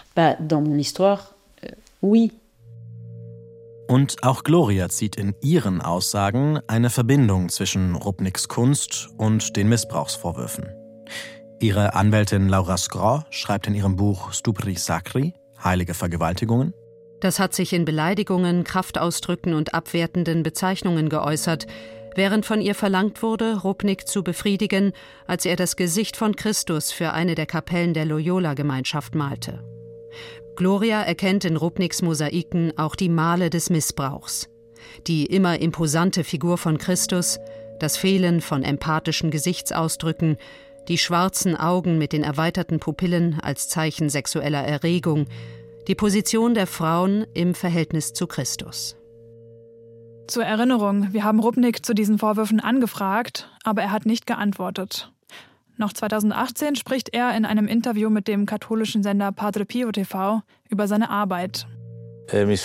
Und auch Gloria zieht in ihren Aussagen eine Verbindung zwischen Rupniks Kunst und den Missbrauchsvorwürfen. Ihre Anwältin Laura Scro schreibt in ihrem Buch Stupri Sacri, Heilige Vergewaltigungen: Das hat sich in Beleidigungen, Kraftausdrücken und abwertenden Bezeichnungen geäußert, während von ihr verlangt wurde, Rupnik zu befriedigen, als er das Gesicht von Christus für eine der Kapellen der Loyola-Gemeinschaft malte. Gloria erkennt in Rupniks Mosaiken auch die Male des Missbrauchs. Die immer imposante Figur von Christus, das Fehlen von empathischen Gesichtsausdrücken, die schwarzen Augen mit den erweiterten Pupillen als Zeichen sexueller Erregung, die Position der Frauen im Verhältnis zu Christus. Zur Erinnerung, wir haben Rupnik zu diesen Vorwürfen angefragt, aber er hat nicht geantwortet. Noch zweitausendachtzehn spricht er in einem Interview mit dem katholischen Sender Padre Pio T V über seine Arbeit. Die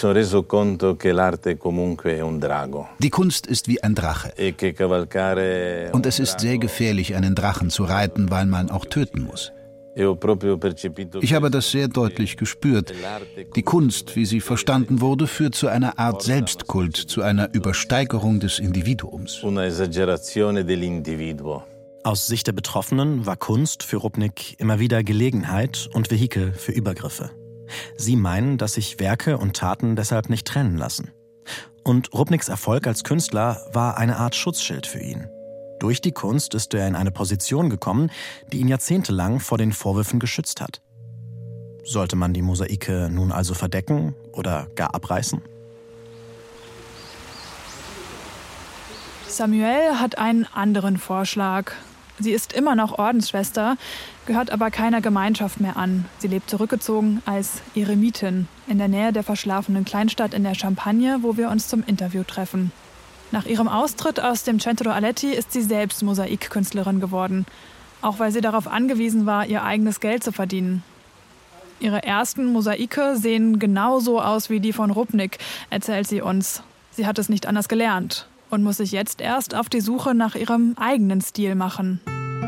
Kunst ist wie ein Drache. Und es ist sehr gefährlich, einen Drachen zu reiten, weil man auch töten muss. Ich habe das sehr deutlich gespürt. Die Kunst, wie sie verstanden wurde, führt zu einer Art Selbstkult, zu einer Übersteigerung des Individuums. Aus Sicht der Betroffenen war Kunst für Rupnik immer wieder Gelegenheit und Vehikel für Übergriffe. Sie meinen, dass sich Werke und Taten deshalb nicht trennen lassen. Und Rupniks Erfolg als Künstler war eine Art Schutzschild für ihn. Durch die Kunst ist er in eine Position gekommen, die ihn jahrzehntelang vor den Vorwürfen geschützt hat. Sollte man die Mosaike nun also verdecken oder gar abreißen? Samuel hat einen anderen Vorschlag. Sie ist immer noch Ordensschwester, gehört aber keiner Gemeinschaft mehr an. Sie lebt zurückgezogen als Eremitin in der Nähe der verschlafenen Kleinstadt in der Champagne, wo wir uns zum Interview treffen. Nach ihrem Austritt aus dem Centro Aletti ist sie selbst Mosaikkünstlerin geworden, auch weil sie darauf angewiesen war, ihr eigenes Geld zu verdienen. Ihre ersten Mosaike sehen genauso aus wie die von Rupnik, erzählt sie uns. Sie hat es nicht anders gelernt und muss sich jetzt erst auf die Suche nach ihrem eigenen Stil machen.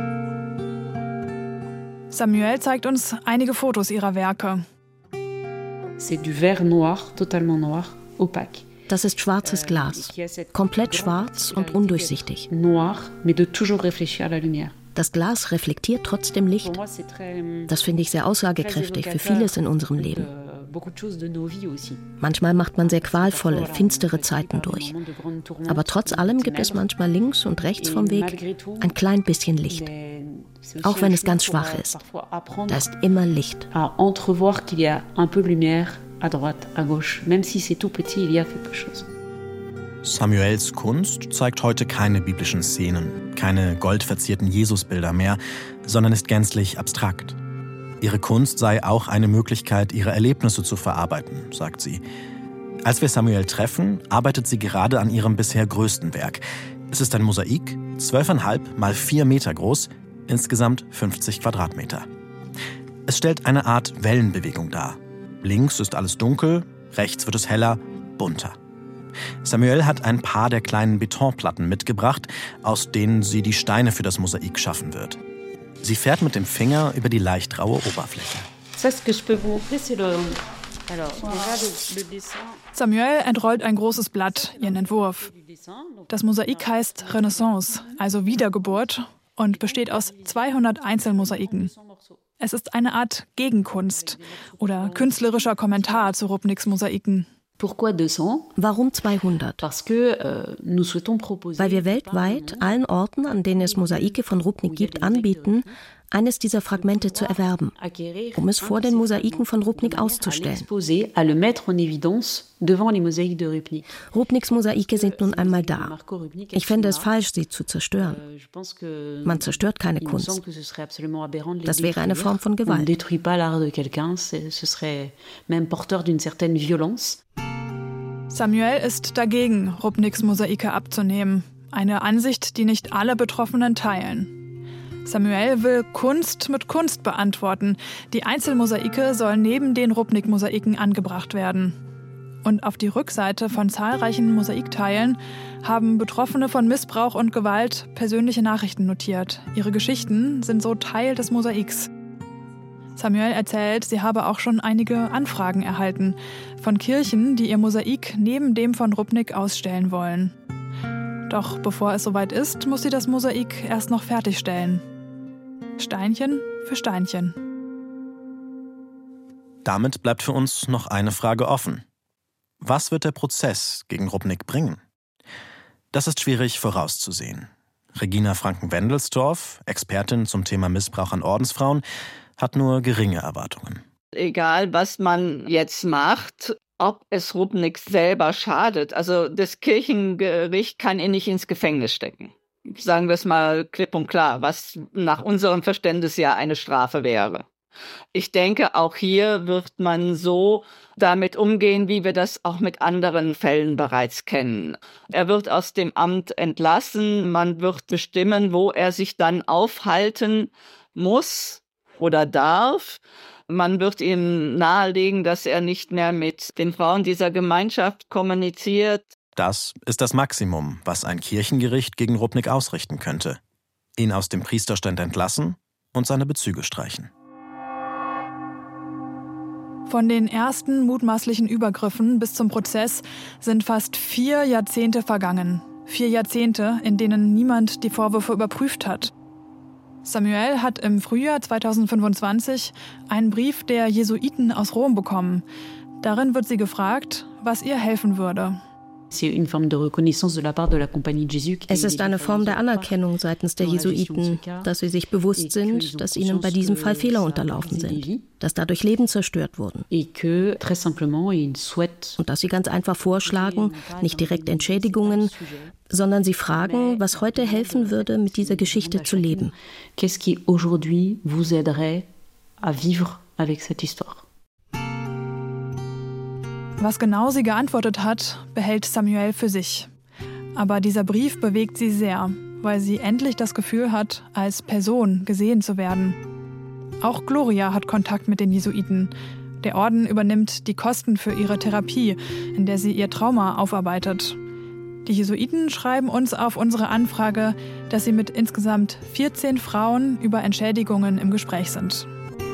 Samuel zeigt uns einige Fotos ihrer Werke. C'est du verre noir, totalement noir, opaque. Das ist schwarzes Glas, komplett schwarz und undurchsichtig. Noir, mais de toujours réfléchir à la lumière. Das Glas reflektiert trotzdem Licht. Das finde ich sehr aussagekräftig für vieles in unserem Leben. Manchmal macht man sehr qualvolle, finstere Zeiten durch. Aber trotz allem gibt es manchmal links und rechts vom Weg ein klein bisschen Licht. Auch wenn es ganz schwach ist. Da ist immer Licht. Samuels Kunst zeigt heute keine biblischen Szenen, keine goldverzierten Jesusbilder mehr, sondern ist gänzlich abstrakt. Ihre Kunst sei auch eine Möglichkeit, ihre Erlebnisse zu verarbeiten, sagt sie. Als wir Samuel treffen, arbeitet sie gerade an ihrem bisher größten Werk. Es ist ein Mosaik, zwölfeinhalb mal vier Meter groß, insgesamt fünfzig Quadratmeter. Es stellt eine Art Wellenbewegung dar. Links ist alles dunkel, rechts wird es heller, bunter. Samuel hat ein paar der kleinen Betonplatten mitgebracht, aus denen sie die Steine für das Mosaik schaffen wird. Sie fährt mit dem Finger über die leicht raue Oberfläche. Samuel entrollt ein großes Blatt, ihren Entwurf. Das Mosaik heißt Renaissance, also Wiedergeburt, und besteht aus zweihundert Einzelmosaiken. Es ist eine Art Gegenkunst oder künstlerischer Kommentar zu Rupniks Mosaiken. Warum zweihundert? Weil wir weltweit allen Orten, an denen es Mosaike von Rupnik gibt, anbieten, eines dieser Fragmente zu erwerben, um es vor den Mosaiken von Rupnik auszustellen. Rupniks Mosaike sind nun einmal da. Ich fände es falsch, sie zu zerstören. Man zerstört keine Kunst. Das wäre eine Form von Gewalt. Samuel ist dagegen, Rupniks Mosaike abzunehmen. Eine Ansicht, die nicht alle Betroffenen teilen. Samuel will Kunst mit Kunst beantworten. Die Einzelmosaike sollen neben den Rupnik-Mosaiken angebracht werden. Und auf die Rückseite von zahlreichen Mosaikteilen haben Betroffene von Missbrauch und Gewalt persönliche Nachrichten notiert. Ihre Geschichten sind so Teil des Mosaiks. Samuel erzählt, sie habe auch schon einige Anfragen erhalten von Kirchen, die ihr Mosaik neben dem von Rupnik ausstellen wollen. Doch bevor es soweit ist, muss sie das Mosaik erst noch fertigstellen. Steinchen für Steinchen. Damit bleibt für uns noch eine Frage offen. Was wird der Prozess gegen Rupnik bringen? Das ist schwierig vorauszusehen. Regina Franken-Wendelsdorf, Expertin zum Thema Missbrauch an Ordensfrauen, hat nur geringe Erwartungen. Egal, was man jetzt macht, ob es Rupnik selber schadet. Also das Kirchengericht kann ihn nicht ins Gefängnis stecken. Sagen wir es mal klipp und klar, was nach unserem Verständnis ja eine Strafe wäre. Ich denke, auch hier wird man so damit umgehen, wie wir das auch mit anderen Fällen bereits kennen. Er wird aus dem Amt entlassen, man wird bestimmen, wo er sich dann aufhalten muss oder darf. Man wird ihm nahelegen, dass er nicht mehr mit den Frauen dieser Gemeinschaft kommuniziert. Das ist das Maximum, was ein Kirchengericht gegen Rupnik ausrichten könnte. Ihn aus dem Priesterstand entlassen und seine Bezüge streichen. Von den ersten mutmaßlichen Übergriffen bis zum Prozess sind fast vier Jahrzehnte vergangen. Vier Jahrzehnte, in denen niemand die Vorwürfe überprüft hat. Samuel hat im Frühjahr zweitausendfünfundzwanzig einen Brief der Jesuiten aus Rom bekommen. Darin wird sie gefragt, was ihr helfen würde. Es ist eine Form der Anerkennung seitens der Jesuiten, dass sie sich bewusst sind, dass ihnen bei diesem Fall Fehler unterlaufen sind, dass dadurch Leben zerstört wurden. Und dass sie ganz einfach vorschlagen, nicht direkt Entschädigungen, sondern sie fragen, was heute helfen würde, mit dieser Geschichte zu leben. Qu'est-ce qui aujourd'hui vous aiderait à vivre avec cette histoire? Was genau sie geantwortet hat, behält Samuel für sich. Aber dieser Brief bewegt sie sehr, weil sie endlich das Gefühl hat, als Person gesehen zu werden. Auch Gloria hat Kontakt mit den Jesuiten. Der Orden übernimmt die Kosten für ihre Therapie, in der sie ihr Trauma aufarbeitet. Die Jesuiten schreiben uns auf unsere Anfrage, dass sie mit insgesamt vierzehn Frauen über Entschädigungen im Gespräch sind.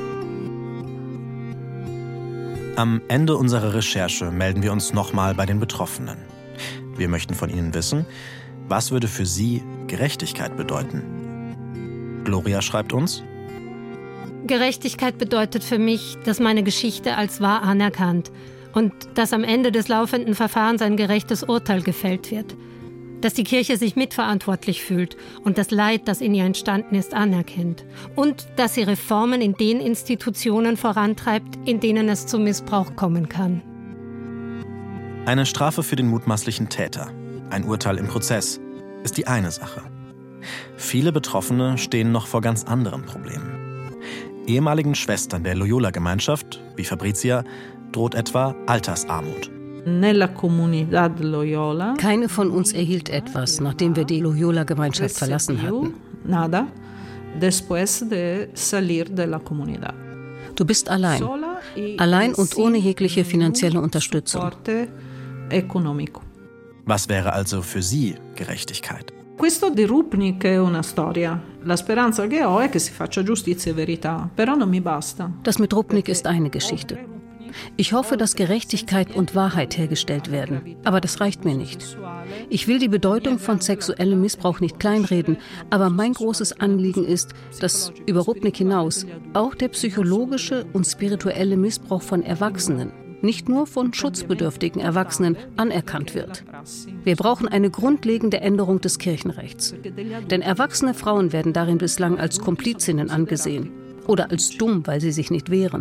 Am Ende unserer Recherche melden wir uns nochmal bei den Betroffenen. Wir möchten von ihnen wissen, was würde für sie Gerechtigkeit bedeuten? Gloria schreibt uns: Gerechtigkeit bedeutet für mich, dass meine Geschichte als wahr anerkannt und dass am Ende des laufenden Verfahrens ein gerechtes Urteil gefällt wird. Dass die Kirche sich mitverantwortlich fühlt und das Leid, das in ihr entstanden ist, anerkennt. Und dass sie Reformen in den Institutionen vorantreibt, in denen es zum Missbrauch kommen kann. Eine Strafe für den mutmaßlichen Täter, ein Urteil im Prozess, ist die eine Sache. Viele Betroffene stehen noch vor ganz anderen Problemen. Ehemaligen Schwestern der Loyola-Gemeinschaft, wie Fabrizia, droht etwa Altersarmut. Keine von uns erhielt etwas, nachdem wir die Loyola-Gemeinschaft verlassen hatten. Du bist allein. Allein und ohne jegliche finanzielle Unterstützung. Was wäre also für Sie Gerechtigkeit? Questo di Rupnik è una storia. La speranza che ho è che si faccia giustizia e verità, però non mi basta. Das mit Rupnik ist eine Geschichte. Ich hoffe, dass Gerechtigkeit und Wahrheit hergestellt werden. Aber das reicht mir nicht. Ich will die Bedeutung von sexuellem Missbrauch nicht kleinreden, aber mein großes Anliegen ist, dass über Rupnik hinaus auch der psychologische und spirituelle Missbrauch von Erwachsenen, nicht nur von schutzbedürftigen Erwachsenen, anerkannt wird. Wir brauchen eine grundlegende Änderung des Kirchenrechts. Denn erwachsene Frauen werden darin bislang als Komplizinnen angesehen. Oder als dumm, weil sie sich nicht wehren.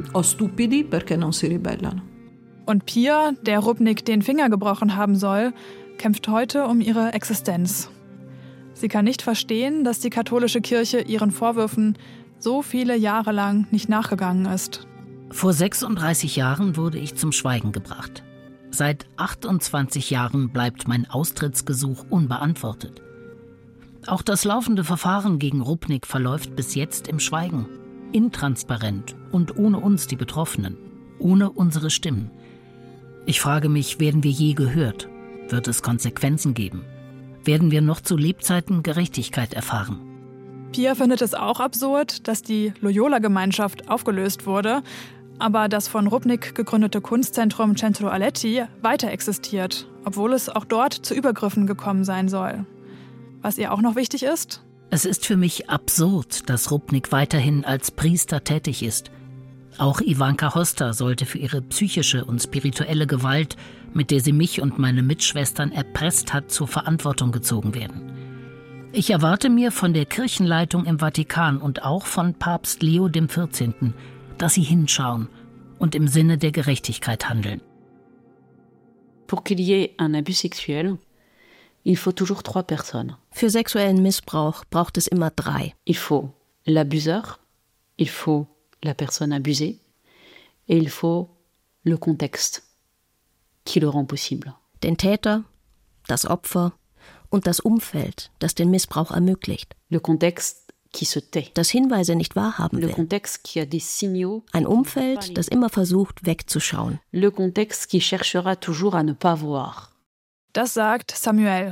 Und Pia, der Rupnik den Finger gebrochen haben soll, kämpft heute um ihre Existenz. Sie kann nicht verstehen, dass die katholische Kirche ihren Vorwürfen so viele Jahre lang nicht nachgegangen ist. Vor sechsunddreißig Jahren wurde ich zum Schweigen gebracht. Seit achtundzwanzig Jahren bleibt mein Austrittsgesuch unbeantwortet. Auch das laufende Verfahren gegen Rupnik verläuft bis jetzt im Schweigen. Intransparent und ohne uns, die Betroffenen, ohne unsere Stimmen. Ich frage mich, werden wir je gehört? Wird es Konsequenzen geben? Werden wir noch zu Lebzeiten Gerechtigkeit erfahren? Pia findet es auch absurd, dass die Loyola-Gemeinschaft aufgelöst wurde, aber das von Rupnik gegründete Kunstzentrum Centro Aletti weiter existiert, obwohl es auch dort zu Übergriffen gekommen sein soll. Was ihr auch noch wichtig ist? Es ist für mich absurd, dass Rupnik weiterhin als Priester tätig ist. Auch Ivanka Hosta sollte für ihre psychische und spirituelle Gewalt, mit der sie mich und meine Mitschwestern erpresst hat, zur Verantwortung gezogen werden. Ich erwarte mir von der Kirchenleitung im Vatikan und auch von Papst Leo der vierzehnten., dass sie hinschauen und im Sinne der Gerechtigkeit handeln. Pour qu'il y ait un abus sexuel, il faut toujours trois personnes. Für sexuellen Missbrauch braucht es immer drei. Il faut l'abuseur, il faut la personne abusée et il faut le contexte qui le rend possible. Den Täter, das Opfer und das Umfeld, das den Missbrauch ermöglicht. Le contexte qui se tait. Das Hinweise nicht wahrhaben will. Le contexte qui a des signaux. Ein Umfeld, das immer versucht, wegzuschauen. Le contexte qui cherchera toujours à ne pas voir. Das sagt Samuel.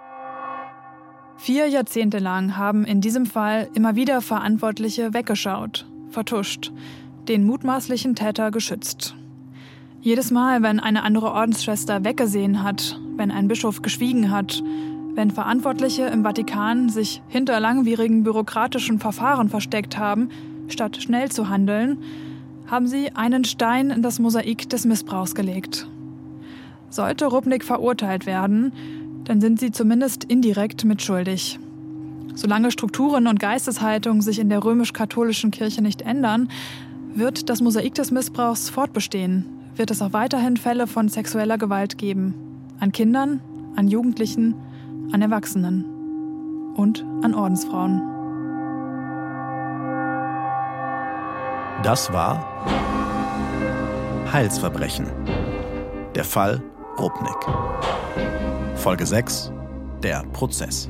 Vier Jahrzehnte lang haben in diesem Fall immer wieder Verantwortliche weggeschaut, vertuscht, den mutmaßlichen Täter geschützt. Jedes Mal, wenn eine andere Ordensschwester weggesehen hat, wenn ein Bischof geschwiegen hat, Wenn Verantwortliche im Vatikan sich hinter langwierigen bürokratischen Verfahren versteckt haben, statt schnell zu handeln, haben sie einen Stein in das Mosaik des Missbrauchs gelegt. Sollte Rupnik verurteilt werden, dann sind sie zumindest indirekt mitschuldig. Solange Strukturen und Geisteshaltung sich in der römisch-katholischen Kirche nicht ändern, wird das Mosaik des Missbrauchs fortbestehen, wird es auch weiterhin Fälle von sexueller Gewalt geben. An Kindern, an Jugendlichen, an Erwachsenen und an Ordensfrauen. Das war Heilsverbrechen. Der Fall Rupnik. Folge sechs. Der Prozess.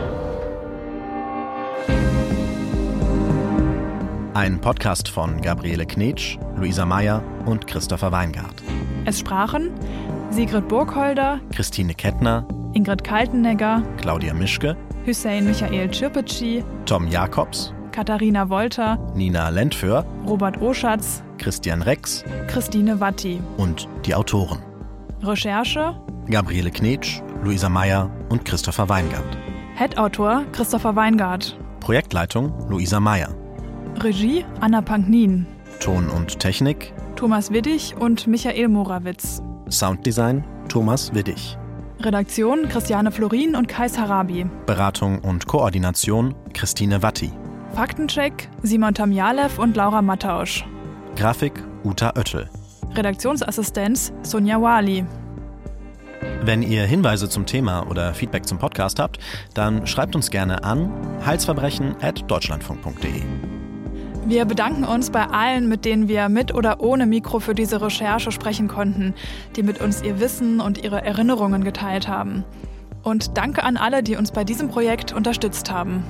Ein Podcast von Gabriele Knetsch, Luisa Meyer und Christopher Weingart. Es sprachen Sigrid Burgholder, Christine Kettner, Ingrid Kaltenegger, Claudia Mischke, Hüseyin Michael Çırpıcı, Tom Jakobs, Katharina Wolter, Nina Lentföhr, Robert Oschatz, Christian Rex, Christine Watti und die Autoren. Recherche Gabriele Knetsch, Luisa Meyer und Christopher Weingart. Head-Autor Christopher Weingart. Projektleitung Luisa Meyer. Regie Anna Panknin. Ton und Technik Thomas Widdig und Michael Morawitz. Sounddesign Thomas Widdig. Redaktion Christiane Florin und Kais Harabi. Beratung und Koordination Christine Watti. Faktencheck Simon Tamjalew und Laura Mattausch. Grafik Uta Oettel. Redaktionsassistenz Sonja Wali. Wenn ihr Hinweise zum Thema oder Feedback zum Podcast habt, dann schreibt uns gerne an heilsverbrechen at deutschlandfunk punkt de. Wir bedanken uns bei allen, mit denen wir mit oder ohne Mikro für diese Recherche sprechen konnten, die mit uns ihr Wissen und ihre Erinnerungen geteilt haben. Und danke an alle, die uns bei diesem Projekt unterstützt haben.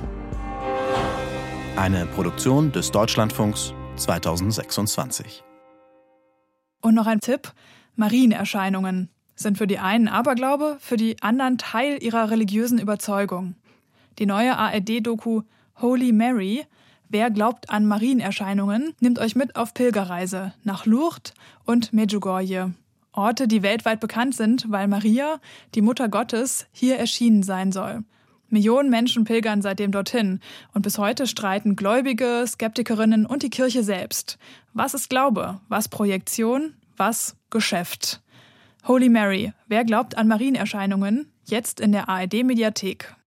Eine Produktion des Deutschlandfunks zweitausendsechsundzwanzig. Und noch ein Tipp: Marienerscheinungen sind für die einen Aberglaube, für die anderen Teil ihrer religiösen Überzeugung. Die neue A R D-Doku Holy Mary – Wer glaubt an Marienerscheinungen, nimmt euch mit auf Pilgerreise nach Lourdes und Medjugorje. Orte, die weltweit bekannt sind, weil Maria, die Mutter Gottes, hier erschienen sein soll. Millionen Menschen pilgern seitdem dorthin und bis heute streiten Gläubige, Skeptikerinnen und die Kirche selbst. Was ist Glaube? Was Projektion? Was Geschäft? Holy Mary – Wer glaubt an Marienerscheinungen? Jetzt in der A R D-Mediathek.